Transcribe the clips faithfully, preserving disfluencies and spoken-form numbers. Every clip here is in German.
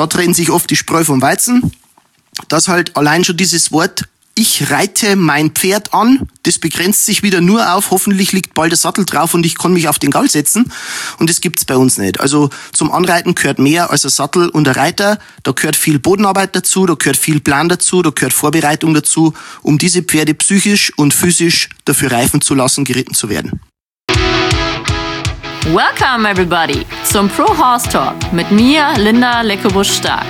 da trennen sich oft die Spreu vom Weizen, dass halt allein schon dieses Wort, ich reite mein Pferd an, das begrenzt sich wieder nur auf, hoffentlich liegt bald der Sattel drauf und ich kann mich auf den Gaul setzen. Und das gibt's bei uns nicht. Also zum Anreiten gehört mehr als ein Sattel und ein Reiter. Da gehört viel Bodenarbeit dazu, da gehört viel Plan dazu, da gehört Vorbereitung dazu, um diese Pferde psychisch und physisch dafür reifen zu lassen, geritten zu werden. Welcome everybody zum Pro Horse Talk mit mir, Linda Leckebusch-Stark.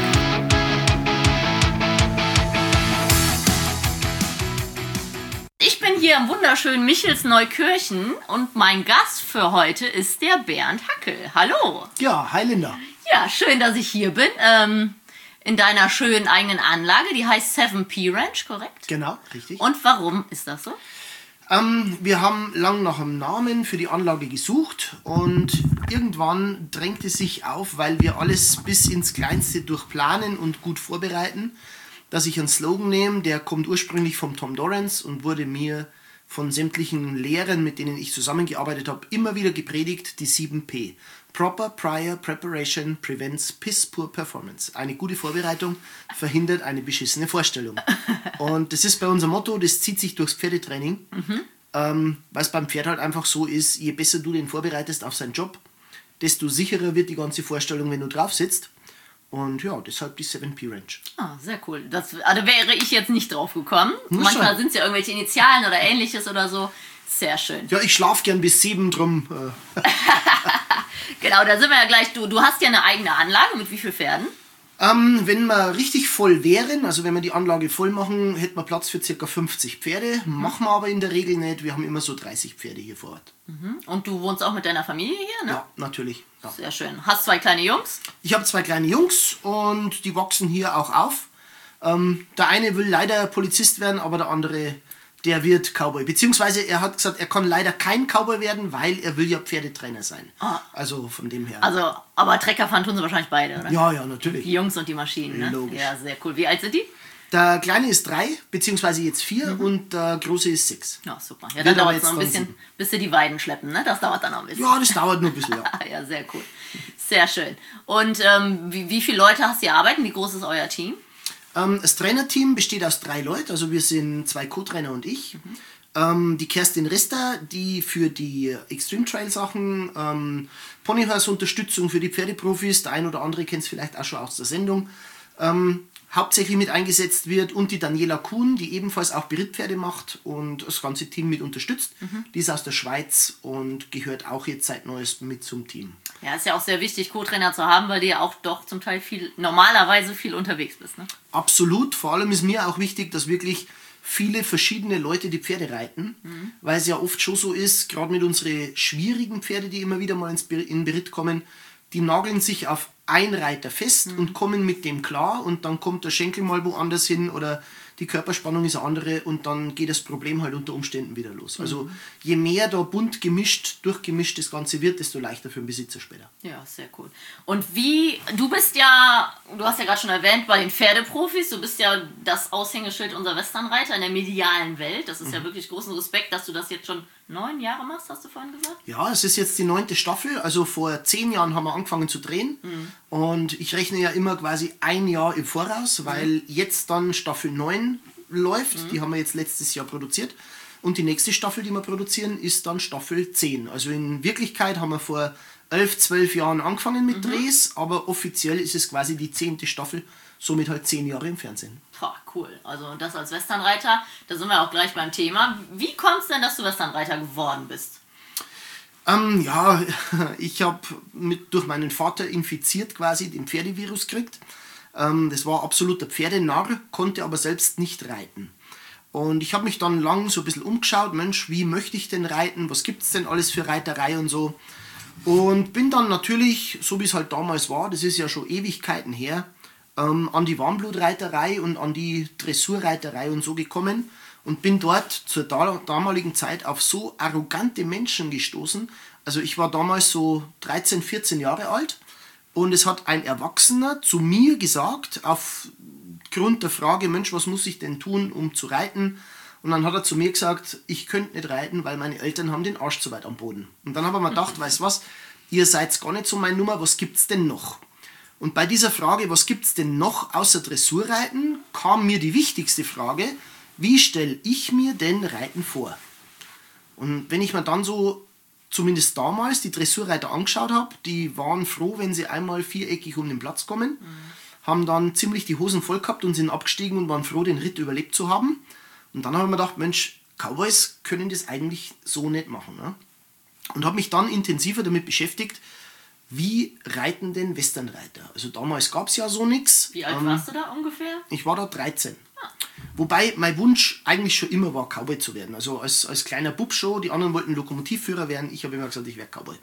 Ich bin hier im wunderschönen Michelsneukirchen und mein Gast für heute ist der Bernd Hackel. Hallo. Ja, hi Linda. Ja, schön, dass ich hier bin. Ähm, in deiner schönen eigenen Anlage, die heißt seven P Ranch, korrekt? Genau, richtig. Und warum ist das so? Ähm, wir haben lang nach einem Namen für die Anlage gesucht und irgendwann drängte sich auf, weil wir alles bis ins Kleinste durchplanen und gut vorbereiten, dass ich einen Slogan nehme, der kommt ursprünglich vom Tom Dorrance und wurde mir von sämtlichen Lehrern, mit denen ich zusammengearbeitet habe, immer wieder gepredigt, die sieben P. Proper Prior Preparation Prevents Piss Poor Performance. Eine gute Vorbereitung verhindert eine beschissene Vorstellung. Und das ist bei unserem Motto, das zieht sich durchs Pferdetraining, mhm. ähm, weil es beim Pferd halt einfach so ist, je besser du den vorbereitest auf seinen Job, desto sicherer wird die ganze Vorstellung, wenn du drauf sitzt. Und ja, deshalb die seven P Ranch. Ah, sehr cool. Das, also wäre ich jetzt nicht drauf gekommen. Muss Manchmal sind es ja irgendwelche Initialen oder ähnliches oder so. Sehr schön. Ja, ich schlafe gern bis sieben, drum. Äh. Genau, da sind wir ja gleich. Du, du hast ja eine eigene Anlage. Mit wie vielen Pferden? Ähm, wenn wir richtig voll wären, also wenn wir die Anlage voll machen, hätten wir Platz für ca. fünfzig Pferde. Mhm. Machen wir aber in der Regel nicht. Wir haben immer so dreißig Pferde hier vor Ort. Mhm. Und du wohnst auch mit deiner Familie hier, ne? Ja, natürlich. Ja. Sehr schön. Hast zwei kleine Jungs? Ich habe zwei kleine Jungs und die wachsen hier auch auf. Ähm, der eine will leider Polizist werden, aber der andere, der wird Cowboy. Beziehungsweise er hat gesagt, er kann leider kein Cowboy werden, weil er will ja Pferdetrainer sein. Ah. Also von dem her. Also, aber Trecker fahren tun sie wahrscheinlich beide, oder? Ja, ja, natürlich. Die Jungs und die Maschinen, ne? Logisch. Ja, sehr cool. Wie alt sind die? Der Kleine ist drei, beziehungsweise jetzt vier, mhm. und der Große ist sechs. Ja, super. Ja, dann dauert es noch ein bisschen, sieben. bis sie die Weiden schleppen, ne? Das dauert dann noch ein bisschen. Ja, das dauert noch ein bisschen, ja. Ja, sehr cool. Sehr schön. Und ähm, wie, wie viele Leute hast du hier arbeiten? Wie groß ist euer Team? Ähm, das Trainerteam besteht aus drei Leuten, also wir sind zwei Co-Trainer und ich. Mhm. Ähm, die Kerstin Rester, die für die Extreme Trail Sachen, ähm, Ponyhorse Unterstützung für die Pferdeprofis, der ein oder andere kennt es vielleicht auch schon aus der Sendung, ähm, hauptsächlich mit eingesetzt wird, und die Daniela Kuhn, die ebenfalls auch Berittpferde macht und das ganze Team mit unterstützt. Mhm. Die ist aus der Schweiz und gehört auch jetzt seit Neuestem mit zum Team. Ja, ist ja auch sehr wichtig, Co-Trainer zu haben, weil du ja auch doch zum Teil viel, normalerweise viel unterwegs bist, ne? Absolut, vor allem ist mir auch wichtig, dass wirklich viele verschiedene Leute die Pferde reiten, mhm. weil es ja oft schon so ist, gerade mit unseren schwierigen Pferde, die immer wieder mal ins Ber- in Beritt kommen, die nageln sich auf ein Reiter fest mhm. und kommen mit dem klar, und dann kommt der Schenkel mal woanders hin oder die Körperspannung ist eine andere und dann geht das Problem halt unter Umständen wieder los. Mhm. Also je mehr da bunt gemischt, durchgemischt das Ganze wird, desto leichter für den Besitzer später. Ja, sehr cool. Und wie, du bist ja, du hast ja gerade schon erwähnt, bei den Pferdeprofis, du bist ja das Aushängeschild unserer Westernreiter in der medialen Welt. Das ist mhm. ja wirklich großen Respekt, dass du das jetzt schon neun Jahre machst, hast du vorhin gesagt? Ja, es ist jetzt die neunte Staffel, also vor zehn Jahren haben wir angefangen zu drehen, mhm. und ich rechne ja immer quasi ein Jahr im Voraus, weil mhm. jetzt dann Staffel neun läuft, mhm. die haben wir jetzt letztes Jahr produziert, und die nächste Staffel, die wir produzieren, ist dann Staffel zehn. Also in Wirklichkeit haben wir vor elf, zwölf Jahren angefangen mit mhm. Drehs, aber offiziell ist es quasi die zehnte Staffel, somit halt zehn Jahre im Fernsehen. Boah, cool. Also das als Westernreiter, da sind wir auch gleich beim Thema. Wie kommt es denn, dass du Westernreiter geworden bist? Ähm, ja, ich habe durch meinen Vater infiziert quasi den Pferdevirus gekriegt. Ähm, das war absoluter Pferdenarr, konnte aber selbst nicht reiten. Und ich habe mich dann lang so ein bisschen umgeschaut, Mensch, wie möchte ich denn reiten? Was gibt es denn alles für Reiterei und so? Und bin dann natürlich, so wie es halt damals war, das ist ja schon Ewigkeiten her, ähm, an die Warmblutreiterei und an die Dressurreiterei und so gekommen und bin dort zur da- damaligen Zeit auf so arrogante Menschen gestoßen. Also ich war damals so dreizehn, vierzehn Jahre alt, und es hat ein Erwachsener zu mir gesagt, aufgrund der Frage, Mensch, was muss ich denn tun, um zu reiten? Und dann hat er zu mir gesagt, ich könnte nicht reiten, weil meine Eltern haben den Arsch zu weit am Boden. Und dann habe ich mir gedacht, weißt du was, ihr seid gar nicht so meine Nummer, was gibt's denn noch? Und bei dieser Frage, was gibt es denn noch außer Dressurreiten, kam mir die wichtigste Frage, wie stelle ich mir denn Reiten vor? Und wenn ich mir dann so, zumindest damals, die Dressurreiter angeschaut habe, die waren froh, wenn sie einmal viereckig um den Platz kommen, mhm. haben dann ziemlich die Hosen voll gehabt und sind abgestiegen und waren froh, den Ritt überlebt zu haben. Und dann habe ich mir gedacht, Mensch, Cowboys können das eigentlich so nicht machen. Ne? Und habe mich dann intensiver damit beschäftigt, wie reiten denn Westernreiter? Also damals gab es ja so nichts. Wie alt ähm, warst du da ungefähr? Ich war da dreizehn. Ah. Wobei mein Wunsch eigentlich schon immer war, Cowboy zu werden. Also als, als kleiner Bub schon, die anderen wollten Lokomotivführer werden, ich habe immer gesagt, ich werde Cowboy.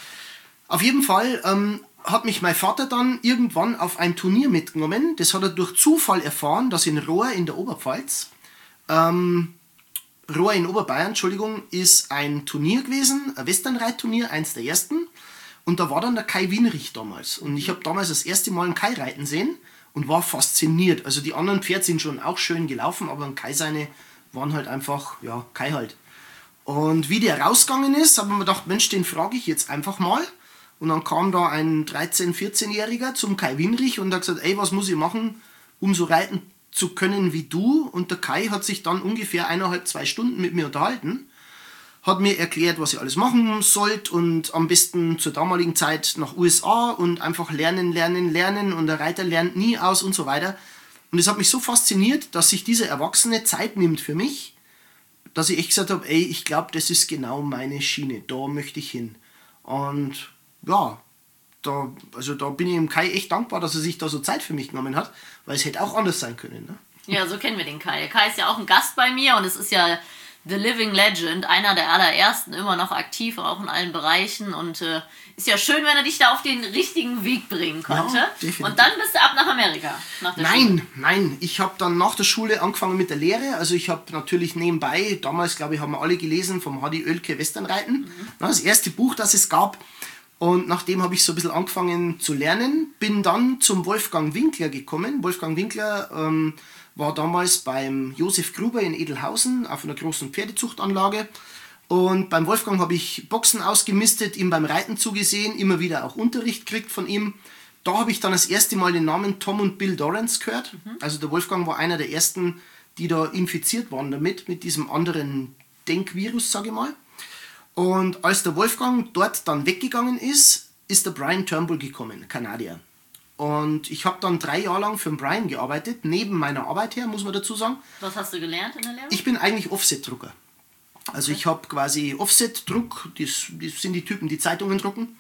Auf jeden Fall ähm, hat mich mein Vater dann irgendwann auf ein Turnier mitgenommen. Das hat er durch Zufall erfahren, dass in Rohr in der Oberpfalz, ähm, Rohr in Oberbayern, Entschuldigung, ist ein Turnier gewesen, ein Westernreitturnier, eins der ersten. Und da war dann der Kai Wienrich damals. Und ich habe damals das erste Mal einen Kai reiten sehen und war fasziniert. Also die anderen Pferde sind schon auch schön gelaufen, aber ein Kai seine waren halt einfach, ja, Kai halt. Und wie der rausgegangen ist, habe ich mir gedacht, Mensch, den frage ich jetzt einfach mal. Und dann kam da ein dreizehn-, vierzehnjähriger zum Kai Wienrich und hat gesagt, ey, was muss ich machen, um so reiten zu können wie du? Und der Kai hat sich dann ungefähr eineinhalb, zwei Stunden mit mir unterhalten. Hat mir erklärt, was ich alles machen sollte und am besten zur damaligen Zeit nach U S A und einfach lernen, lernen, lernen und der Reiter lernt nie aus und so weiter. Und es hat mich so fasziniert, dass sich dieser Erwachsene Zeit nimmt für mich, dass ich echt gesagt habe, ey, ich glaube, das ist genau meine Schiene, da möchte ich hin. Und ja, da, also da bin ich dem Kai echt dankbar, dass er sich da so Zeit für mich genommen hat, weil es hätte auch anders sein können. Ne? Ja, so kennen wir den Kai. Der Kai ist ja auch ein Gast bei mir und es ist ja The Living Legend, einer der allerersten, immer noch aktiv, auch in allen Bereichen und äh, ist ja schön, wenn er dich da auf den richtigen Weg bringen konnte. Ja, und dann bist du ab nach Amerika. Nach der nein, Schule. nein, ich habe dann nach der Schule angefangen mit der Lehre, also ich habe natürlich nebenbei, damals glaube ich, haben wir alle gelesen, vom Hardy Oelke Westernreiten, mhm. das erste Buch, das es gab. Und nachdem habe ich so ein bisschen angefangen zu lernen, bin dann zum Wolfgang Winkler gekommen. Wolfgang Winkler ähm, war damals beim Josef Gruber in Edelhausen auf einer großen Pferdezuchtanlage. Und beim Wolfgang habe ich Boxen ausgemistet, ihm beim Reiten zugesehen, immer wieder auch Unterricht gekriegt von ihm. Da habe ich dann das erste Mal den Namen Tom und Bill Dorrance gehört. Mhm. Also der Wolfgang war einer der ersten, die da infiziert waren damit, mit diesem anderen Denkvirus, sage ich mal. Und als der Wolfgang dort dann weggegangen ist, ist der Brian Turnbull gekommen, Kanadier. Und ich habe dann drei Jahre lang für den Brian gearbeitet, neben meiner Arbeit her, muss man dazu sagen. Was hast du gelernt in der Lehre? Ich bin eigentlich Offset-Drucker. Also okay. Ich habe quasi Offset-Druck, das, das sind die Typen, die Zeitungen drucken,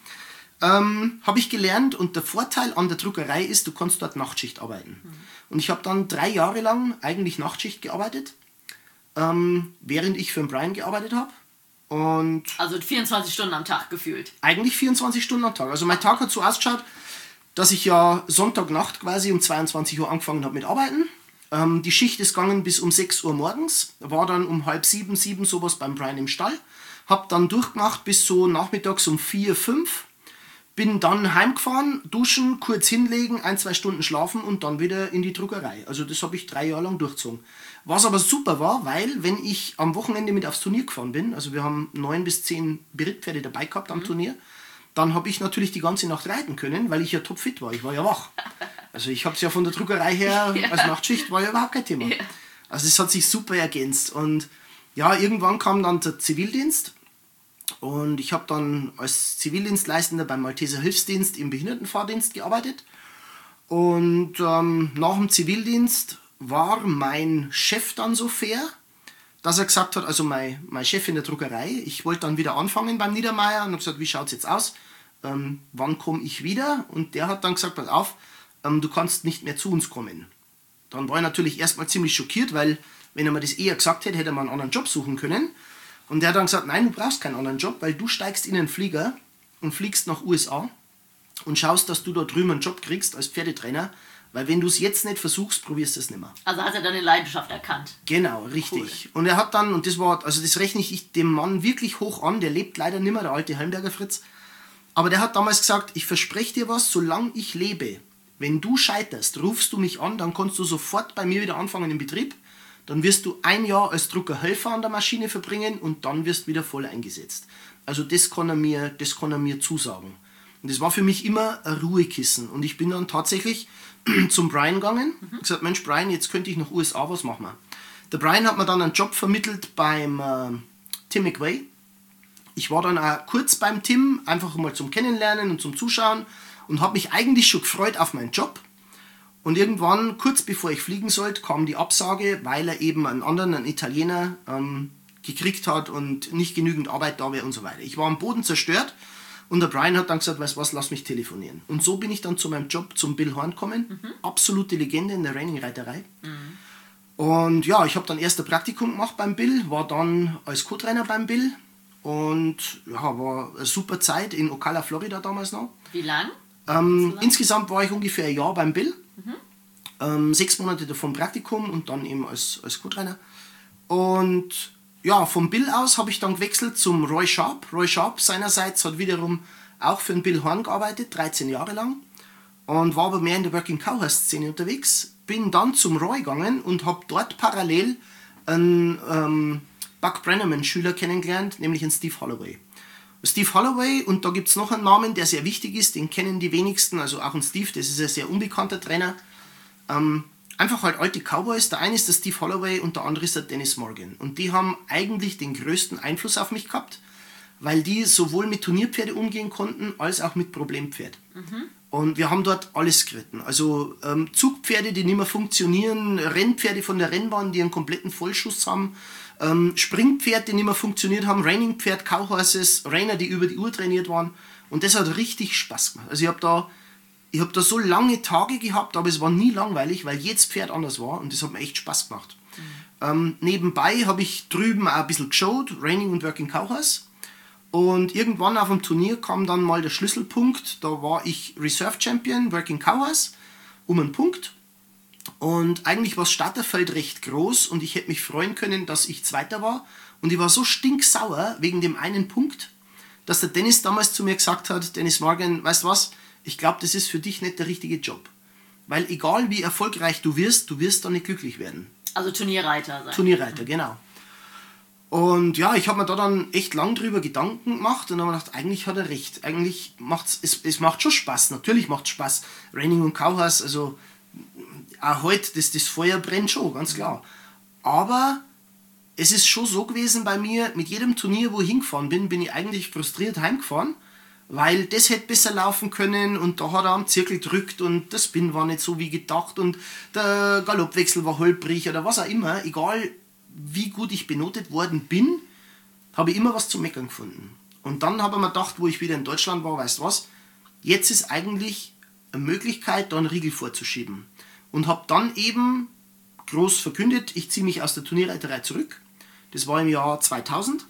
ähm, habe ich gelernt. Und der Vorteil an der Druckerei ist, du kannst dort Nachtschicht arbeiten. Mhm. Und ich habe dann drei Jahre lang eigentlich Nachtschicht gearbeitet, ähm, während ich für den Brian gearbeitet habe. Und also vierundzwanzig Stunden am Tag gefühlt? Eigentlich vierundzwanzig Stunden am Tag. Also mein Tag hat so ausgeschaut, dass ich ja Sonntagnacht quasi um zweiundzwanzig Uhr angefangen habe mit Arbeiten. Ähm, die Schicht ist gegangen bis um sechs Uhr morgens. War dann um halb sieben, sieben sowas beim Brian im Stall. Hab dann durchgemacht bis so nachmittags um vier, fünf. Bin dann heimgefahren, duschen, kurz hinlegen, ein, zwei Stunden schlafen und dann wieder in die Druckerei. Also das habe ich drei Jahre lang durchgezogen. Was aber super war, weil wenn ich am Wochenende mit aufs Turnier gefahren bin, also wir haben neun bis zehn Berittpferde dabei gehabt am mhm. Turnier, dann habe ich natürlich die ganze Nacht reiten können, weil ich ja topfit war. Ich war ja wach. Also ich habe es ja von der Druckerei her ja. als Nachtschicht, war ja überhaupt kein Thema. Ja. Also das hat sich super ergänzt. Und ja, irgendwann kam dann der Zivildienst. Und ich habe dann als Zivildienstleistender beim Malteser Hilfsdienst im Behindertenfahrdienst gearbeitet. Und ähm, nach dem Zivildienst war mein Chef dann so fair, dass er gesagt hat, also mein, mein Chef in der Druckerei, ich wollte dann wieder anfangen beim Niedermeyer und habe gesagt, wie schaut es jetzt aus? Ähm, wann komme ich wieder? Und der hat dann gesagt, pass auf, ähm, du kannst nicht mehr zu uns kommen. Dann war ich natürlich erstmal ziemlich schockiert, weil wenn er mir das eher gesagt hätte, hätte er mal einen anderen Job suchen können. Und der hat dann gesagt, nein, du brauchst keinen anderen Job, weil du steigst in einen Flieger und fliegst nach U S A und schaust, dass du da drüben einen Job kriegst als Pferdetrainer, weil wenn du es jetzt nicht versuchst, probierst du es nicht mehr. Also hat er deine Leidenschaft erkannt. Genau, richtig. Cool. Und er hat dann, und das war, also das rechne ich dem Mann wirklich hoch an, der lebt leider nicht mehr, der alte Heimberger Fritz, aber der hat damals gesagt, ich verspreche dir was, solange ich lebe, wenn du scheiterst, rufst du mich an, dann kannst du sofort bei mir wieder anfangen im Betrieb. Dann wirst du ein Jahr als Druckerhelfer an der Maschine verbringen und dann wirst du wieder voll eingesetzt. Also das kann er mir, das kann er mir zusagen. Und das war für mich immer ein Ruhekissen. Und ich bin dann tatsächlich zum Brian gegangen und mhm. gesagt, Mensch Brian, jetzt könnte ich nach U S A, was machen wir? Der Brian hat mir dann einen Job vermittelt beim äh, Tim McVeigh. Ich war dann auch kurz beim Tim, einfach mal zum Kennenlernen und zum Zuschauen und habe mich eigentlich schon gefreut auf meinen Job. Und irgendwann, kurz bevor ich fliegen sollte, kam die Absage, weil er eben einen anderen, einen Italiener, ähm, gekriegt hat und nicht genügend Arbeit da wäre und so weiter. Ich war am Boden zerstört und der Brian hat dann gesagt, weißt du was, lass mich telefonieren. Und so bin ich dann zu meinem Job zum Bill Horn gekommen. Mhm. Absolute Legende in der Reining-Reiterei. Mhm. Und ja, ich habe dann erst ein Praktikum gemacht beim Bill, war dann als Co-Trainer beim Bill und ja, war eine super Zeit in Ocala, Florida damals noch. Wie lang? Ähm, insgesamt war ich ungefähr ein Jahr beim Bill. Mhm. Ähm, sechs Monate davon Praktikum und dann eben als, als Co-Trainer. Und ja, vom Bill aus habe ich dann gewechselt zum Roy Sharp. Roy Sharp seinerseits hat wiederum auch für den Bill Horn gearbeitet, dreizehn Jahre lang. Und war aber mehr in der Working Cowhorse Szene unterwegs. Bin dann zum Roy gegangen und habe dort parallel einen ähm, Buck Brenneman Schüler kennengelernt, nämlich einen Steve Holloway. Steve Holloway, und da gibt es noch einen Namen, der sehr wichtig ist, den kennen die wenigsten, also auch ein Steve, das ist ein sehr unbekannter Trainer. Ähm, einfach halt alte Cowboys, der eine ist der Steve Holloway und der andere ist der Dennis Morgan. Und die haben eigentlich den größten Einfluss auf mich gehabt, weil die sowohl mit Turnierpferde umgehen konnten, als auch mit Problempferd. Mhm. Und wir haben dort alles geritten. Also ähm, Zugpferde, die nicht mehr funktionieren, Rennpferde von der Rennbahn, die einen kompletten Vollschuss haben, ähm, Springpferde, die nicht mehr funktioniert haben, Reining-Pferd, Cowhorses, Rainer, die über die Uhr trainiert waren. Und das hat richtig Spaß gemacht. Also ich habe da, ich hab da so lange Tage gehabt, aber es war nie langweilig, weil jedes Pferd anders war und das hat mir echt Spaß gemacht. Mhm. Ähm, nebenbei habe ich drüben auch ein bisschen geschaut, Reining und Working Cowhorse. Und irgendwann auf dem Turnier kam dann mal der Schlüsselpunkt, da war ich Reserve Champion, Working Cowhorse, um einen Punkt. Und eigentlich war das Starterfeld recht groß und ich hätte mich freuen können, dass ich Zweiter war. Und ich war so stinksauer wegen dem einen Punkt, dass der Dennis damals zu mir gesagt hat, Dennis Morgan, weißt du was, ich glaube, das ist für dich nicht der richtige Job. Weil egal wie erfolgreich du wirst, du wirst da nicht glücklich werden. Also Turnierreiter sein. Turnierreiter, genau. Und ja, ich habe mir da dann echt lang drüber Gedanken gemacht und habe mir gedacht, eigentlich hat er recht. Eigentlich macht es, es macht schon Spaß. Natürlich macht es Spaß. Reining und Cowhorse, also auch heute, das, das Feuer brennt schon, ganz klar. Aber es ist schon so gewesen bei mir, mit jedem Turnier, wo ich hingefahren bin, bin ich eigentlich frustriert heimgefahren, weil das hätte besser laufen können und da hat er am Zirkel gedrückt und der Spin war nicht so wie gedacht und der Galoppwechsel war holprig oder was auch immer, egal wie gut ich benotet worden bin, habe ich immer was zu meckern gefunden. Und dann habe ich mir gedacht, wo ich wieder in Deutschland war, weißt du was, jetzt ist eigentlich eine Möglichkeit, da einen Riegel vorzuschieben. Und habe dann eben groß verkündet, ich ziehe mich aus der Turnierreiterei zurück. Das war im Jahr zweitausend.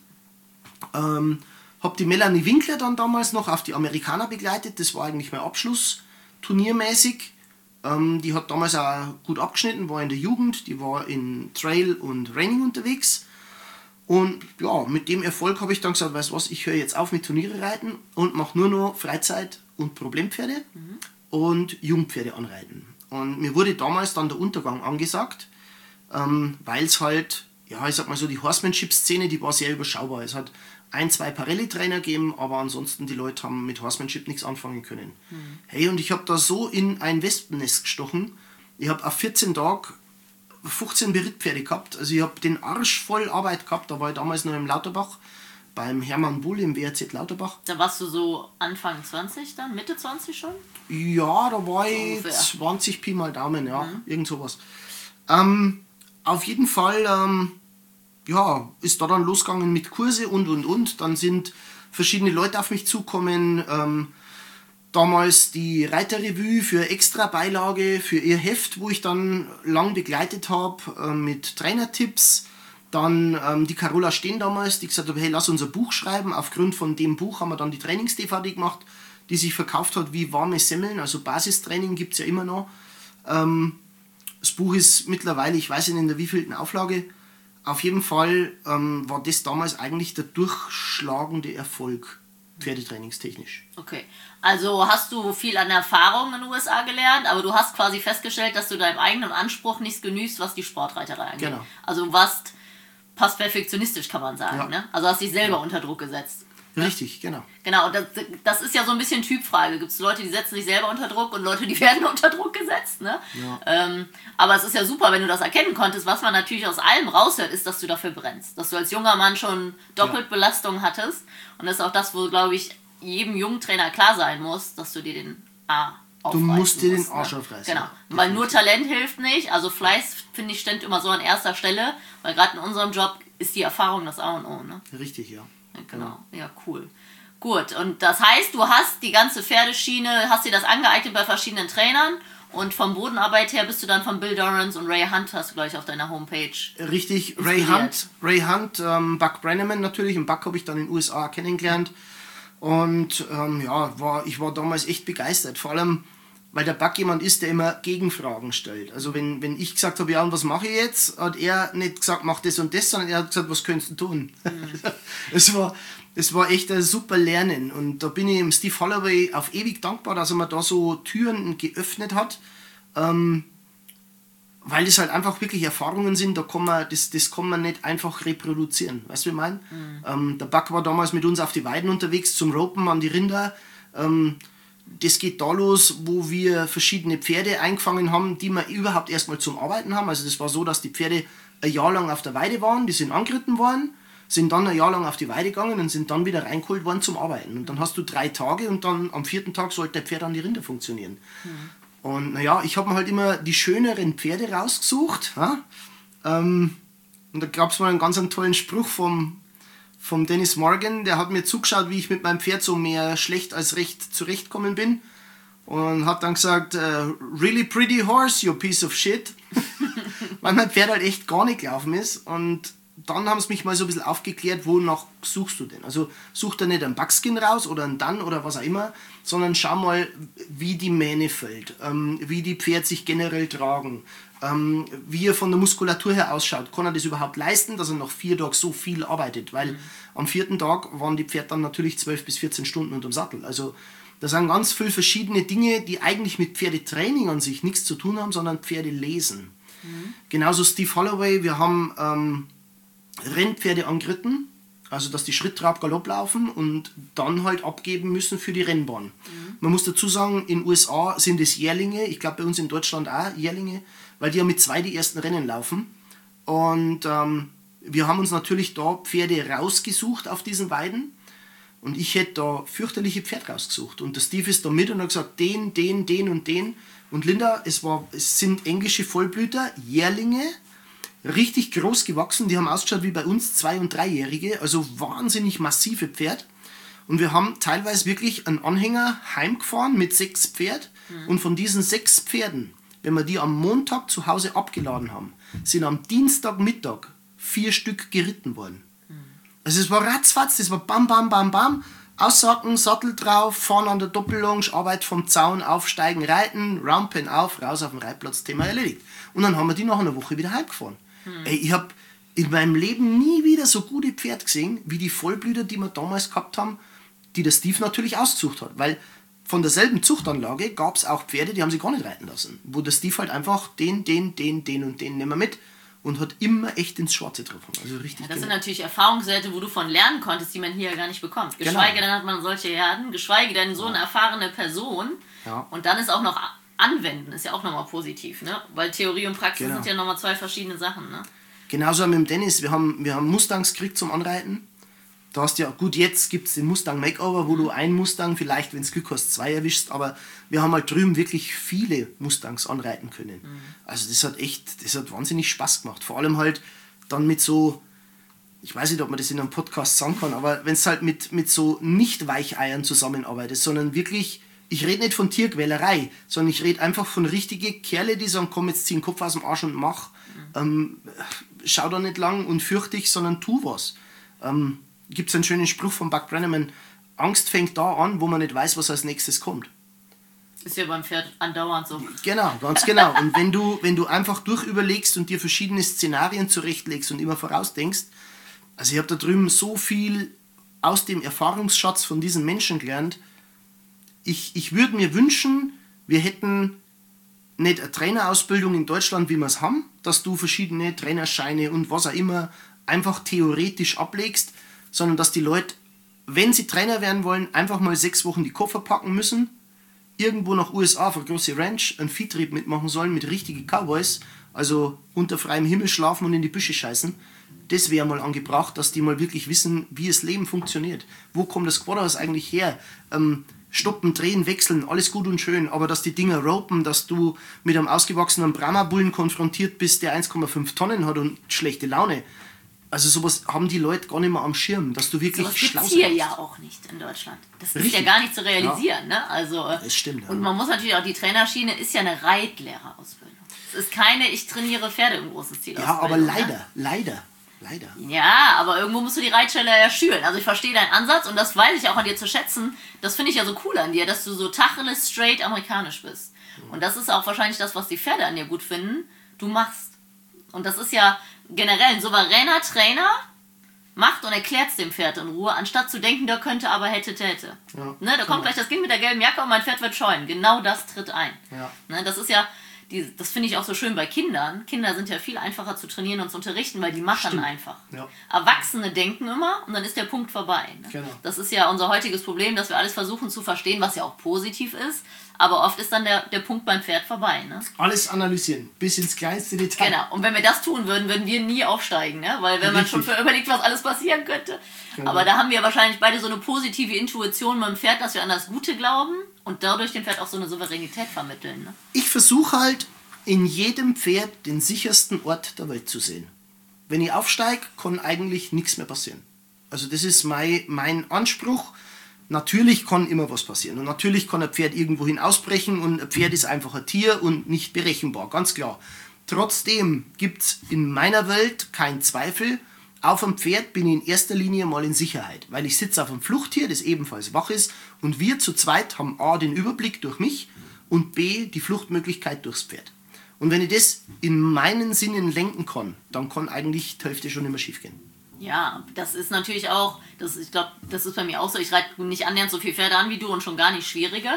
Ähm, habe die Melanie Winkler dann damals noch auf die Amerikaner begleitet, das war eigentlich mein Abschluss, turniermäßig. Ähm, die hat damals auch gut abgeschnitten, war in der Jugend, die war in Trail und Reining unterwegs. Und ja, mit dem Erfolg habe ich dann gesagt, weißt du was, ich höre jetzt auf mit Turniere reiten und mache nur noch Freizeit- und Problempferde mhm. und Jungpferde anreiten. Und mir wurde damals dann der Untergang angesagt, ähm, weil es halt, ja, ich sag mal so, die Horsemanship-Szene, die war sehr überschaubar. Es hat ein, zwei Parelli-Trainer gegeben, aber ansonsten die Leute haben mit Horsemanship nichts anfangen können. Mhm. Hey, und ich habe da so in ein Wespennest gestochen. Ich habe auf vierzehn Tage fünfzehn Berittpferde gehabt. Also ich habe den Arsch voll Arbeit gehabt. Da war ich damals noch im Lauterbach, beim Hermann Bull im W R Z Lauterbach. Da warst du so Anfang zwanzig dann? Mitte zwanzig schon? Ja, da war ich ungefähr zwanzig Pi mal Daumen, ja, mhm. irgend sowas. Ähm, auf jeden Fall... Ähm, ja, ist da dann losgegangen mit Kurse und und und. Dann sind verschiedene Leute auf mich zukommen. Ähm, damals die Reiterrevue für extra Beilage für ihr Heft, wo ich dann lang begleitet habe äh, mit Trainertipps. Dann ähm, die Carola Steen damals, die gesagt hat, hey, lass uns ein Buch schreiben. Aufgrund von dem Buch haben wir dann die Trainings-D V D gemacht, die sich verkauft hat wie warme Semmeln. Also Basistraining gibt es ja immer noch. Ähm, das Buch ist mittlerweile, ich weiß nicht in der wievielten Auflage. Auf jeden Fall ähm, war das damals eigentlich der durchschlagende Erfolg, pferdetrainingstechnisch. Okay, also hast du viel an Erfahrung in den U S A gelernt, aber du hast quasi festgestellt, dass du deinem eigenen Anspruch nichts genügst, was die Sportreiterei angeht. Genau. Also du warst fast perfektionistisch, kann man sagen. Ja. Ne? Also hast dich selber ja. unter Druck gesetzt. Richtig, genau. Genau, das, das ist ja so ein bisschen Typfrage. Gibt es Leute, die setzen sich selber unter Druck und Leute, die werden unter Druck gesetzt. Ne? Ja. Ähm, aber es ist ja super, wenn du das erkennen konntest. Was man natürlich aus allem raushört, ist, dass du dafür brennst. Dass du als junger Mann schon Doppelbelastung ja. hattest. Und das ist auch das, wo, glaube ich, jedem jungen Trainer klar sein muss, dass du dir den A aufreißen Du musst dir den Arsch ne? aufreißen. Genau, weil nur Talent hilft nicht. Also Fleiß, finde ich, steht immer so an erster Stelle. Weil gerade in unserem Job ist die Erfahrung das A und O. Ne? Richtig, ja. Genau, ja, cool. Gut, und das heißt, du hast die ganze Pferdeschiene, hast dir das angeeignet bei verschiedenen Trainern und vom Bodenarbeit her bist du dann von Bill Dorrance und Ray Hunt, hast du gleich auf deiner Homepage. Richtig, Ray Hunt, Ray Hunt, ähm, Buck Brenneman natürlich, und Buck habe ich dann in den U S A kennengelernt und ähm, ja, war, ich war damals echt begeistert, vor allem, weil der Buck jemand ist, der immer Gegenfragen stellt. Also wenn, wenn ich gesagt habe, ja, und was mache ich jetzt, hat er nicht gesagt, mach das und das, sondern er hat gesagt, was könntest du tun? Mhm. es, war, es war echt ein super Lernen und da bin ich dem Steve Holloway auf ewig dankbar, dass er mir da so Türen geöffnet hat, ähm, weil das halt einfach wirklich Erfahrungen sind, da kann man, das, das kann man nicht einfach reproduzieren. Weißt du, wie ich meine? Mhm. Ähm, der Buck war damals mit uns auf die Weiden unterwegs zum Ropen an die Rinder. Ähm, Das geht da los, wo wir verschiedene Pferde eingefangen haben, die wir überhaupt erstmal zum Arbeiten haben. Also das war so, dass die Pferde ein Jahr lang auf der Weide waren, die sind angeritten worden, sind dann ein Jahr lang auf die Weide gegangen und sind dann wieder reingeholt worden zum Arbeiten. Und dann hast du drei Tage und dann am vierten Tag sollte der Pferd an die Rinder funktionieren. Mhm. Und naja, ich habe mir halt immer die schöneren Pferde rausgesucht. Ja? Ähm, und da gab es mal einen ganz einen tollen Spruch vom vom Dennis Morgan, der hat mir zugeschaut, wie ich mit meinem Pferd so mehr schlecht als recht zurechtkommen bin und hat dann gesagt, uh, really pretty horse, you piece of shit, weil mein Pferd halt echt gar nicht gelaufen ist und dann haben sie mich mal so ein bisschen aufgeklärt, wonach suchst du denn? Also such da nicht einen Buckskin raus oder einen Dann oder was auch immer, sondern schau mal, wie die Mähne fällt, ähm, wie die Pferde sich generell tragen, ähm, wie er von der Muskulatur her ausschaut. Kann er das überhaupt leisten, dass er nach vier Tagen so viel arbeitet? Weil mhm. am vierten Tag waren die Pferde dann natürlich zwölf bis vierzehn Stunden unterm Sattel. Also da sind ganz viele verschiedene Dinge, die eigentlich mit Pferdetraining an sich nichts zu tun haben, sondern Pferdelesen. Mhm. Genauso Steve Holloway, wir haben ähm, Rennpferde angeritten, also dass die Schritt, Trab, Galopp laufen und dann halt abgeben müssen für die Rennbahn. Mhm. Man muss dazu sagen, in den U S A sind es Jährlinge, ich glaube bei uns in Deutschland auch Jährlinge, weil die ja mit zwei die ersten Rennen laufen. Und ähm, wir haben uns natürlich da Pferde rausgesucht auf diesen Weiden und ich hätte da fürchterliche Pferde rausgesucht. Und der Steve ist da mit und hat gesagt, den, den, den und den. Und Linda, es, war, es sind englische Vollblüter, Jährlinge, richtig groß gewachsen, die haben ausgeschaut wie bei uns Zwei- und Dreijährige, also wahnsinnig massive Pferd. Und wir haben teilweise wirklich einen Anhänger heimgefahren mit sechs Pferd mhm. und von diesen sechs Pferden, wenn wir die am Montag zu Hause abgeladen haben, sind am Dienstagmittag vier Stück geritten worden. Mhm. Also es war ratzfatz, das war bam, bam, bam, bam, aussacken, Sattel drauf, fahren an der Doppellonge, Arbeit vom Zaun, aufsteigen, reiten, Rampen auf, raus auf den Reitplatz, Thema erledigt. Und dann haben wir die nach einer Woche wieder heimgefahren. Hm. Ey, ich habe in meinem Leben nie wieder so gute Pferde gesehen, wie die Vollblüter, die wir damals gehabt haben, die der Steve natürlich ausgesucht hat. Weil von derselben Zuchtanlage gab es auch Pferde, die haben sich gar nicht reiten lassen. Wo der Steve halt einfach den, den, den, den und den nehmen wir mit und hat immer echt ins Schwarze getroffen. Also richtig. Ja, das sind natürlich Erfahrungswerte, wo du von lernen konntest, die man hier gar nicht bekommt. Geschweige genau. Dann hat man solche Herden, geschweige denn so eine erfahrene Person. Ja. Und dann ist auch noch Anwenden, ist ja auch nochmal positiv, ne? Weil Theorie und Praxis genau. sind ja nochmal zwei verschiedene Sachen. Ne? Genauso mit dem Dennis, wir haben, wir haben Mustangs gekriegt zum Anreiten. Da hast ja, gut, jetzt gibt es den Mustang Makeover, wo du einen Mustang, vielleicht, wenn es Glück hast, zwei erwischst, aber wir haben halt drüben wirklich viele Mustangs anreiten können. Mhm. Also das hat echt, das hat wahnsinnig Spaß gemacht. Vor allem halt dann mit so, ich weiß nicht, ob man das in einem Podcast sagen kann, aber wenn es halt mit, mit so Nicht-Weicheiern zusammenarbeitet, sondern wirklich, ich rede nicht von Tierquälerei, sondern ich rede einfach von richtigen Kerle, die sagen, komm, jetzt zieh den Kopf aus dem Arsch und mach. Mhm. Ähm, schau da nicht lang und fürchte dich, sondern tu was. Ähm, Gibt es einen schönen Spruch von Buck Brenneman, Angst fängt da an, wo man nicht weiß, was als nächstes kommt. Ist ja beim Pferd andauernd so. Genau, ganz genau. Und wenn du, wenn du einfach durchüberlegst und dir verschiedene Szenarien zurechtlegst und immer vorausdenkst, also ich habe da drüben so viel aus dem Erfahrungsschatz von diesen Menschen gelernt, ich, ich würde mir wünschen, wir hätten nicht eine Trainerausbildung in Deutschland, wie wir es haben, dass du verschiedene Trainerscheine und was auch immer einfach theoretisch ablegst, sondern dass die Leute wenn sie Trainer werden wollen, einfach mal sechs Wochen die Koffer packen müssen, irgendwo nach U S A auf eine große Ranch einen Viehtrieb mitmachen sollen mit richtigen Cowboys, also unter freiem Himmel schlafen und in die Büsche scheißen. Das wäre mal angebracht, dass die mal wirklich wissen, wie das Leben funktioniert. Wo kommt das Quadhaus eigentlich her? Ähm, stoppen, drehen, wechseln, alles gut und schön, aber dass die Dinger ropen, dass du mit einem ausgewachsenen Brahma-Bullen konfrontiert bist, der eins Komma fünf Tonnen hat und schlechte Laune. Also sowas haben die Leute gar nicht mehr am Schirm, dass du wirklich sowas schlau gibt's hier bist. ja auch nicht in Deutschland. Das Richtig. ist ja gar nicht zu realisieren. Ja. Ne? Also, Das stimmt. Ja. Und man muss natürlich auch, die Trainerschiene ist ja eine Reitlehrerausbildung. Es ist keine, ich trainiere Pferde im großen Stil. Ja, aber leider, ne? leider, leider. Ja, aber irgendwo musst du die Reitstelle ja schülen. Also ich verstehe deinen Ansatz und das weiß ich auch an dir zu schätzen. Das finde ich ja so cool an dir, dass du so tacheles, straight amerikanisch bist. Und das ist auch wahrscheinlich das, was die Pferde an dir gut finden. Du machst. Und das ist ja generell ein souveräner Trainer, macht und erklärt es dem Pferd in Ruhe, anstatt zu denken, da könnte, aber hätte, täte. Ja, Ne, da kommt genau. gleich das Kind mit der gelben Jacke und mein Pferd wird scheuen. Genau das tritt ein. Ja. Ne, das ist ja, die, das finde ich auch so schön bei Kindern. Kinder sind ja viel einfacher zu trainieren und zu unterrichten, weil die machen Stimmt. einfach. Ja. Erwachsene denken immer und dann ist der Punkt vorbei. Ne? Genau. Das ist ja unser heutiges Problem, dass wir alles versuchen zu verstehen, was ja auch positiv ist, aber oft ist dann der, der Punkt beim Pferd vorbei. Ne? Alles analysieren, bis ins kleinste Detail. Genau, und wenn wir das tun würden, würden wir nie aufsteigen, ne? Weil wenn man Richtig. schon für überlegt, was alles passieren könnte. Genau. Aber da haben wir wahrscheinlich beide so eine positive Intuition mit dem Pferd, dass wir an das Gute glauben und dadurch dem Pferd auch so eine Souveränität vermitteln. Ne? Ich versuche halt, in jedem Pferd den sichersten Ort der Welt zu sehen. Wenn ich aufsteige, kann eigentlich nichts mehr passieren. Also das ist mein, mein Anspruch. Natürlich kann immer was passieren. Und natürlich kann ein Pferd irgendwohin ausbrechen und ein Pferd ist einfach ein Tier und nicht berechenbar, ganz klar. Trotzdem gibt es in meiner Welt keinen Zweifel, auf einem Pferd bin ich in erster Linie mal in Sicherheit, weil ich sitze auf einem Fluchttier, das ebenfalls wach ist und wir zu zweit haben A, den Überblick durch mich und B, die Fluchtmöglichkeit durchs Pferd. Und wenn ich das in meinen Sinnen lenken kann, dann kann eigentlich die Hälfte schon immer schief gehen. Ja, das ist natürlich auch, das, ich glaube, das ist bei mir auch so, ich reite nicht annähernd so viel Pferde an wie du und schon gar nicht schwieriger.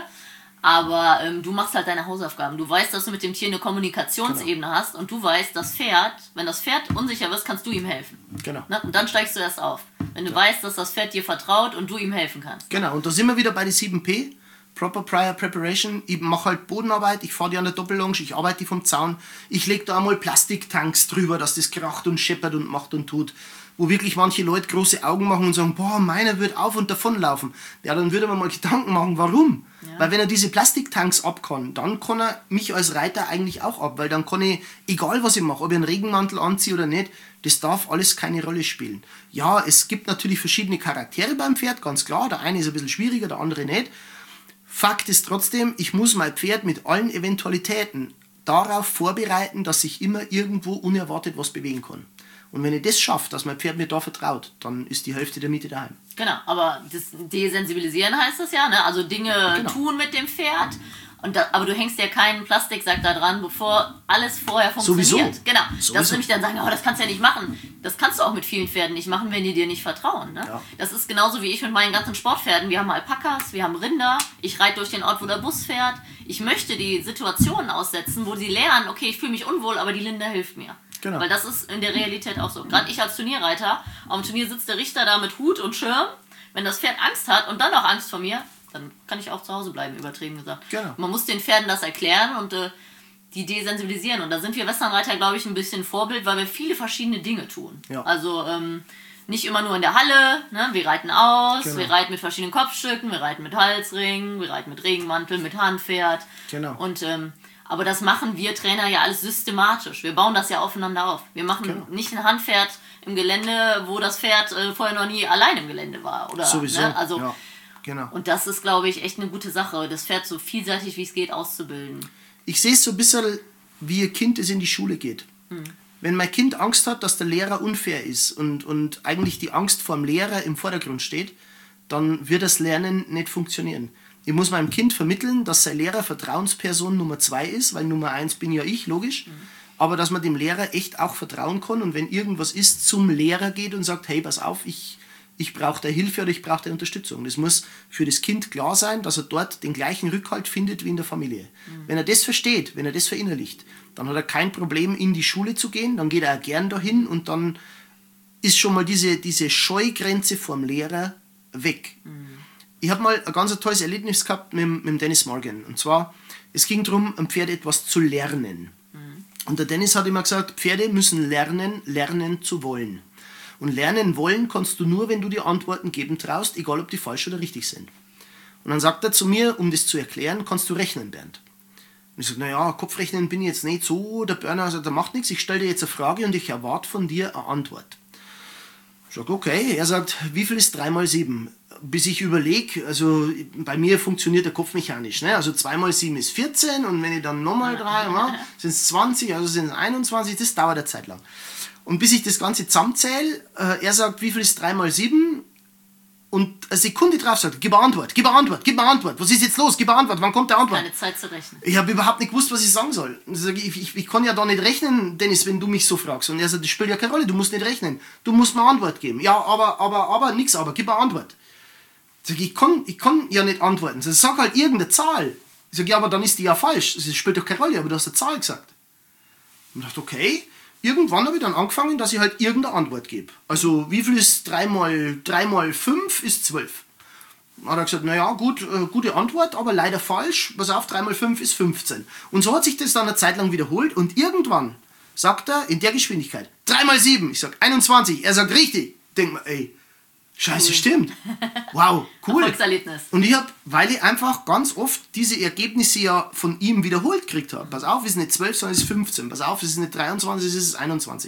Aber ähm, du machst halt deine Hausaufgaben. Du weißt, dass du mit dem Tier eine Kommunikationsebene Genau. hast und du weißt, das Pferd, wenn das Pferd unsicher wird, kannst du ihm helfen. Genau. Ne? Und dann steigst du erst auf. Wenn du ja. weißt, dass das Pferd dir vertraut und du ihm helfen kannst. Genau, und da sind wir wieder bei den sieben P. Proper Prior Preparation. Ich mache halt Bodenarbeit, ich fahre die an der Doppellonge, ich arbeite die vom Zaun. Ich lege da einmal Plastiktanks drüber, dass das kracht und scheppert und macht und tut. Wo wirklich manche Leute große Augen machen und sagen, boah, meiner wird auf und davon laufen. Ja, dann würde man mal Gedanken machen, warum? Ja. Weil wenn er diese Plastiktanks ab kann, dann kann er mich als Reiter eigentlich auch ab, weil dann kann ich, egal was ich mache, ob ich einen Regenmantel anziehe oder nicht, das darf alles keine Rolle spielen. Ja, es gibt natürlich verschiedene Charaktere beim Pferd, ganz klar. Der eine ist ein bisschen schwieriger, der andere nicht. Fakt ist trotzdem, ich muss mein Pferd mit allen Eventualitäten darauf vorbereiten, dass sich immer irgendwo unerwartet was bewegen kann. Und wenn ich das schaffe, dass mein Pferd mir da vertraut, dann ist die Hälfte der Miete daheim. Genau, aber das Desensibilisieren heißt das ja, ne? Also Dinge Genau. tun mit dem Pferd. Und da, aber du hängst ja keinen Plastiksack da dran, bevor alles vorher funktioniert. Sowieso. Genau. Sowieso. Dass nämlich dann sagen, oh, das kannst du ja nicht machen. Das kannst du auch mit vielen Pferden nicht machen, wenn die dir nicht vertrauen. Ne? Ja. Das ist genauso wie ich mit meinen ganzen Sportpferden. Wir haben Alpakas, wir haben Rinder. Ich reite durch den Ort, wo der Bus fährt. Ich möchte die Situationen aussetzen, wo sie lernen, okay, ich fühle mich unwohl, aber die Linda hilft mir. Genau. Weil das ist in der Realität auch so. Gerade ich als Turnierreiter, am Turnier sitzt der Richter da mit Hut und Schirm. Wenn das Pferd Angst hat und dann auch Angst vor mir, dann kann ich auch zu Hause bleiben, übertrieben gesagt. Genau. Man muss den Pferden das erklären und äh, die desensibilisieren. Und da sind wir Westernreiter, glaube ich, ein bisschen Vorbild, weil wir viele verschiedene Dinge tun. Ja. Also ähm, nicht immer nur in der Halle. Ne? Wir reiten aus, Genau. wir reiten mit verschiedenen Kopfstücken, wir reiten mit Halsringen, wir reiten mit Regenmantel, mit Handpferd. Genau. Und ähm, aber das machen wir Trainer ja alles systematisch. Wir bauen das ja aufeinander auf. Wir machen Genau. nicht ein Handpferd im Gelände, wo das Pferd äh, vorher noch nie allein im Gelände war. Oder, Sowieso, ne? Also, ja, genau. und das ist, glaube ich, echt eine gute Sache, das Pferd so vielseitig wie es geht auszubilden. Ich sehe es so ein bisschen, wie ein Kind, das in die Schule geht. Hm. Wenn mein Kind Angst hat, dass der Lehrer unfair ist und, und eigentlich die Angst vor dem Lehrer im Vordergrund steht, dann wird das Lernen nicht funktionieren. Ich muss meinem Kind vermitteln, dass sein Lehrer Vertrauensperson Nummer zwei ist, weil Nummer eins bin ja ich, logisch. Mhm. Aber dass man dem Lehrer echt auch vertrauen kann und wenn irgendwas ist, zum Lehrer geht und sagt, hey, pass auf, ich, ich brauche da Hilfe oder ich brauche da Unterstützung. Das muss für das Kind klar sein, dass er dort den gleichen Rückhalt findet wie in der Familie. Mhm. Wenn er das versteht, wenn er das verinnerlicht, dann hat er kein Problem, in die Schule zu gehen, dann geht er auch gern dahin und dann ist schon mal diese, diese Scheugrenze vorm Lehrer weg. Mhm. Ich habe mal ein ganz tolles Erlebnis gehabt mit, mit dem Dennis Morgan. Und zwar, es ging darum, einem Pferd etwas zu lernen. Mhm. Und der Dennis hat immer gesagt, Pferde müssen lernen, lernen zu wollen. Und lernen wollen kannst du nur, wenn du dir Antworten geben traust, egal ob die falsch oder richtig sind. Und dann sagt er zu mir, um das zu erklären, kannst du rechnen, Bernd. Und ich sage, naja, Kopfrechnen bin ich jetzt nicht so, der Burner, also der macht nichts, ich stelle dir jetzt eine Frage und ich erwarte von dir eine Antwort. Ich sage, okay, er sagt, wie viel ist drei mal sieben? Bis ich überlege, also bei mir funktioniert der Kopf mechanisch, ne? Also zwei mal sieben ist vierzehn und wenn ich dann nochmal drei mache, sind es zwanzig, also sind es einundzwanzig, das dauert eine Zeit lang. Und bis ich das Ganze zusammenzähle, äh, er sagt, wie viel ist drei mal sieben? Und eine Sekunde drauf sagt, gib eine Antwort, gib eine Antwort, gib eine Antwort. Was ist jetzt los? Gib eine Antwort, wann kommt der Antwort? Keine Zeit zu rechnen. Ich habe überhaupt nicht gewusst, was ich sagen soll. Ich, sage, ich, ich, ich kann ja da nicht rechnen, Dennis, wenn du mich so fragst. Und er sagt, das spielt ja keine Rolle, du musst nicht rechnen. Du musst mir eine Antwort geben. Ja, aber, aber, aber, nix, aber, gib eine Antwort. Ich sage, ich kann, ich kann ja nicht antworten. Ich sage halt irgendeine Zahl. Ich sage, ja, aber dann ist die ja falsch. Das spielt doch keine Rolle, aber du hast eine Zahl gesagt. Und ich dachte, okay. Irgendwann habe ich dann angefangen, dass ich halt irgendeine Antwort gebe. Also, wie viel ist drei mal fünf ist zwölf. Dann hat er gesagt, naja, gut, äh, gute Antwort, aber leider falsch. Pass auf, drei mal fünf ist fünfzehn. Und so hat sich das dann eine Zeit lang wiederholt und irgendwann sagt er in der Geschwindigkeit, drei mal sieben, ich sage einundzwanzig, er sagt richtig. Denk mal, ey, scheiße, cool. Stimmt. Wow, cool. Erfolgserlebnis. Und ich habe, weil ich einfach ganz oft diese Ergebnisse ja von ihm wiederholt gekriegt habe. Pass auf, es ist nicht zwölf, sondern es ist fünfzehn. Pass auf, es ist nicht dreiundzwanzig, es ist einundzwanzig.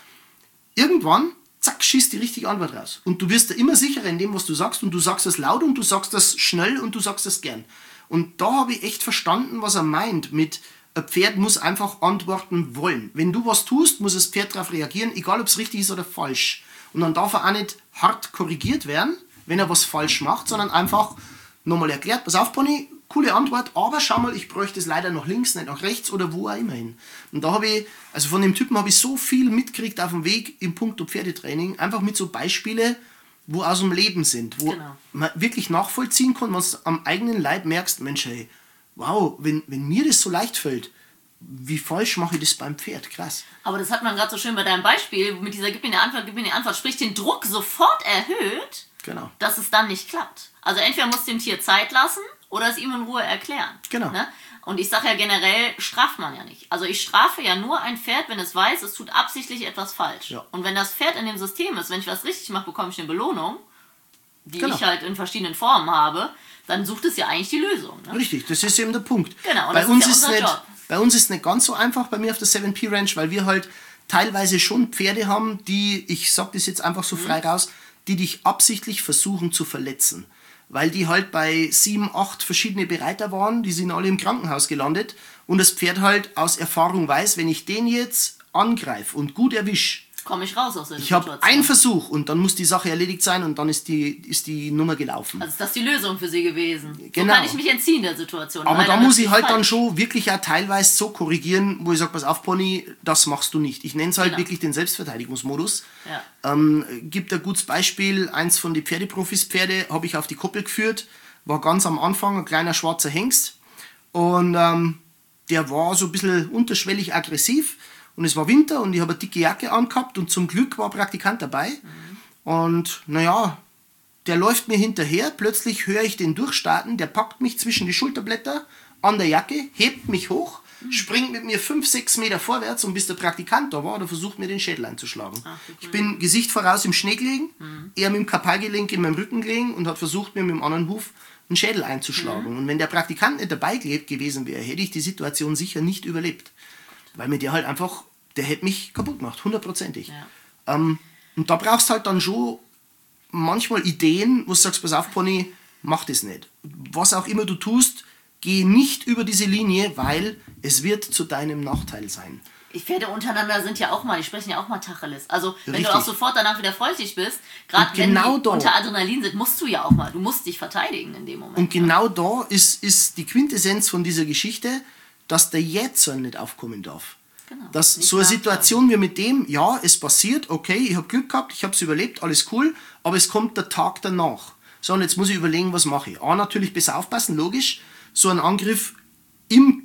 Irgendwann, zack, schießt die richtige Antwort raus. Und du wirst da immer sicherer in dem, was du sagst. Und du sagst das laut und du sagst das schnell und du sagst das gern. Und da habe ich echt verstanden, was er meint mit, ein Pferd muss einfach antworten wollen. Wenn du was tust, muss das Pferd darauf reagieren, egal ob es richtig ist oder falsch. Und dann darf er auch nicht hart korrigiert werden, wenn er was falsch macht, sondern einfach nochmal erklärt, pass auf, Pony, coole Antwort, aber schau mal, ich bräuchte es leider nach links, nicht nach rechts oder wo auch immer hin. Und da habe ich, also von dem Typen habe ich so viel mitgekriegt auf dem Weg im Punkto Pferdetraining, einfach mit so Beispiele, wo aus dem Leben sind, wo genau. man wirklich nachvollziehen kann, wenn du am eigenen Leib merkst, Mensch, hey, wow, wenn, wenn mir das so leicht fällt, wie falsch mache ich das beim Pferd? Krass. Aber das hat man gerade so schön bei deinem Beispiel, mit dieser gib mir eine Antwort, gib mir eine Antwort, sprich den Druck sofort erhöht, genau. dass es dann nicht klappt. Also entweder musst du dem Tier Zeit lassen oder es ihm in Ruhe erklären. Genau. Ne? Und ich sage ja generell, straft man ja nicht. Also ich strafe ja nur ein Pferd, wenn es weiß, es tut absichtlich etwas falsch. Ja. Und wenn das Pferd in dem System ist, wenn ich was richtig mache, bekomme ich eine Belohnung, die genau. ich halt in verschiedenen Formen habe, dann sucht es ja eigentlich die Lösung. Ne? Richtig, das ist eben der Punkt. Genau, und bei das uns ist ja unser nicht, Job. Bei uns ist es nicht ganz so einfach, bei mir auf der seven P Ranch, weil wir halt teilweise schon Pferde haben, die, ich sag das jetzt einfach so frei raus, die dich absichtlich versuchen zu verletzen. Weil die halt bei sieben, acht verschiedene Bereiter waren, die sind alle im Krankenhaus gelandet und das Pferd halt aus Erfahrung weiß, wenn ich den jetzt angreife und gut erwische, komme ich raus aus der ich Situation. habe einen Versuch und dann muss die Sache erledigt sein und dann ist die, ist die Nummer gelaufen. Also ist das die Lösung für sie gewesen. Genau. So kann ich mich entziehen der Situation. Aber Leider da muss ich halt falsch. dann schon wirklich auch teilweise so korrigieren, wo ich sage, pass auf Pony, das machst du nicht. Ich nenne es halt Genau. wirklich den Selbstverteidigungsmodus. Ja. Ähm, gibt ein gutes Beispiel, eins von den Pferdeprofis Pferde habe ich auf die Koppel geführt, war ganz am Anfang ein kleiner schwarzer Hengst und ähm, der war so ein bisschen unterschwellig aggressiv. Und es war Winter und ich habe eine dicke Jacke angehabt und zum Glück war ein Praktikant dabei. Mhm. Und naja, der läuft mir hinterher, plötzlich höre ich den durchstarten, der packt mich zwischen die Schulterblätter an der Jacke, hebt mich hoch, mhm. springt mit mir fünf, sechs Meter vorwärts und bis der Praktikant da war, der versucht mir den Schädel einzuschlagen. Ach, ich bin Gesicht voraus im Schnee gelegen, mhm. er mit dem Kapalgelenk in meinem Rücken gelegen und hat versucht, mir mit dem anderen Huf einen Schädel einzuschlagen. Mhm. Und wenn der Praktikant nicht dabei gewesen wäre, hätte ich die Situation sicher nicht überlebt. Weil mir der halt einfach, der hätte mich kaputt gemacht, hundertprozentig. Ja. Ähm, und da brauchst du halt dann schon manchmal Ideen, wo du sagst, pass auf, Pony, mach das nicht. Was auch immer du tust, geh nicht über diese Linie, weil es wird zu deinem Nachteil sein. Die Pferde untereinander sind ja auch mal, die sprechen ja auch mal Tacheles. Also wenn Richtig. du auch sofort danach wieder freundlich bist, gerade genau wenn die da. unter Adrenalin sind, musst du ja auch mal, du musst dich verteidigen in dem Moment. Und genau ja. da ist, ist die Quintessenz von dieser Geschichte, dass der Jähzorn nicht aufkommen darf. Genau, dass so eine Situation wie mit dem, ja, es passiert, okay, ich habe Glück gehabt, ich habe es überlebt, alles cool, aber es kommt der Tag danach. So, und jetzt muss ich überlegen, was mache ich. A, natürlich besser aufpassen, logisch, so ein Angriff im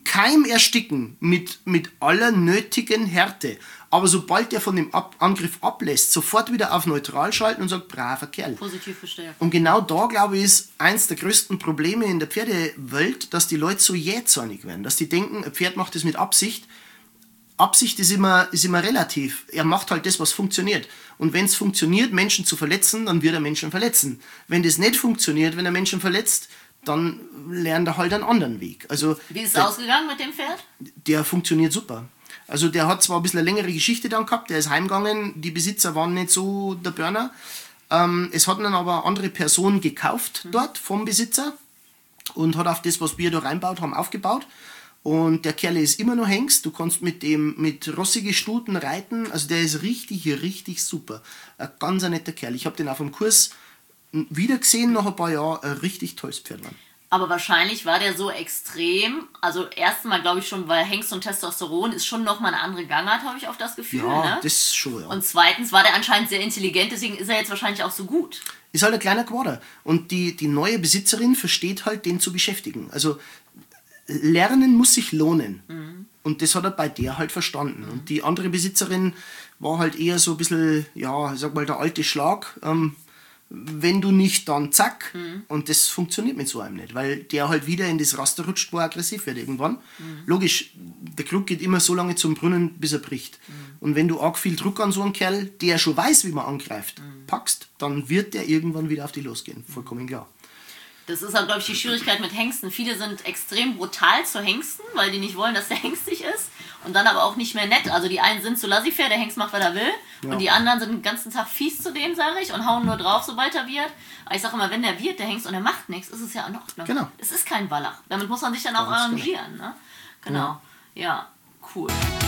Keim ersticken mit, mit aller nötigen Härte. Aber sobald der von dem Ab- Angriff ablässt, sofort wieder auf neutral schalten und sagt, braver Kerl. Positiv bestärkt. Und genau da, glaube ich, ist eins der größten Probleme in der Pferdewelt, dass die Leute so jähzornig werden. Dass die denken, ein Pferd macht das mit Absicht. Absicht ist immer, ist immer relativ. Er macht halt das, was funktioniert. Und wenn es funktioniert, Menschen zu verletzen, dann wird er Menschen verletzen. Wenn das nicht funktioniert, wenn er Menschen verletzt, dann lernt er halt einen anderen Weg. Also, Wie ist es der, ausgegangen mit dem Pferd? Der funktioniert super. Also der hat zwar ein bisschen eine längere Geschichte dann gehabt, der ist heimgegangen, die Besitzer waren nicht so der Burner. Ähm, es hat dann aber eine andere Person gekauft mhm. dort vom Besitzer und hat auf das, was wir da reinbaut haben, aufgebaut. Und der Kerl ist immer noch Hengst, du kannst mit dem mit rossige Stuten reiten, also der ist richtig, richtig super. Ein ganz ein netter Kerl. Ich habe den auf dem Kurs wieder gesehen nach ein paar Jahren, ein richtig tolles Pferd. Aber wahrscheinlich war der so extrem, also erstmal glaube ich schon, weil Hengst und Testosteron ist schon nochmal eine andere Gangart, habe ich auf das Gefühl. Ja, ne? das schon, ja. Und zweitens war der anscheinend sehr intelligent, deswegen ist er jetzt wahrscheinlich auch so gut. Ist halt ein kleiner Quader. Und die, die neue Besitzerin versteht halt, den zu beschäftigen. Also Lernen muss sich lohnen. Mhm. Und das hat er bei der halt verstanden. Mhm. Und die andere Besitzerin war halt eher so ein bisschen, ja, ich sag mal, der alte Schlag. Ähm, wenn du nicht, dann zack. Mhm. Und das funktioniert mit so einem nicht, weil der halt wieder in das Raster rutscht, wo er aggressiv wird irgendwann. Mhm. Logisch, der Krug geht immer so lange zum Brunnen, bis er bricht. Mhm. Und wenn du arg viel Druck an so einen Kerl, der schon weiß, wie man angreift, mhm. packst, dann wird der irgendwann wieder auf die losgehen. Vollkommen klar. Das ist auch, glaube ich, die Schwierigkeit mit Hengsten. Viele sind extrem brutal zu Hengsten, weil die nicht wollen, dass der hengstig ist. Und dann aber auch nicht mehr nett. Also die einen sind so laissez-faire, der Hengst macht, was er will. Ja. Und die anderen sind den ganzen Tag fies zu dem, sage ich, und hauen nur drauf, sobald er wird. Aber ich sage immer, wenn der wird, der Hengst, und er macht nichts, ist es ja in Ordnung. Genau. Es ist kein Wallach. Damit muss man sich dann auch Ganz arrangieren. Genau, ne? Genau. Ja. ja, cool.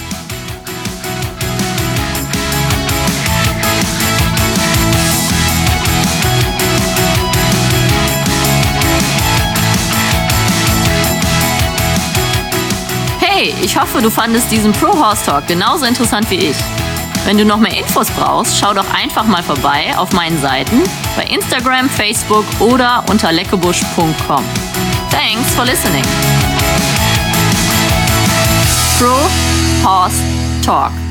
Hey, ich hoffe, du fandest diesen Pro Horse Talk genauso interessant wie ich. Wenn du noch mehr Infos brauchst, schau doch einfach mal vorbei auf meinen Seiten bei Instagram, Facebook oder unter leckebusch punkt com. Thanks for listening. Pro Horse Talk.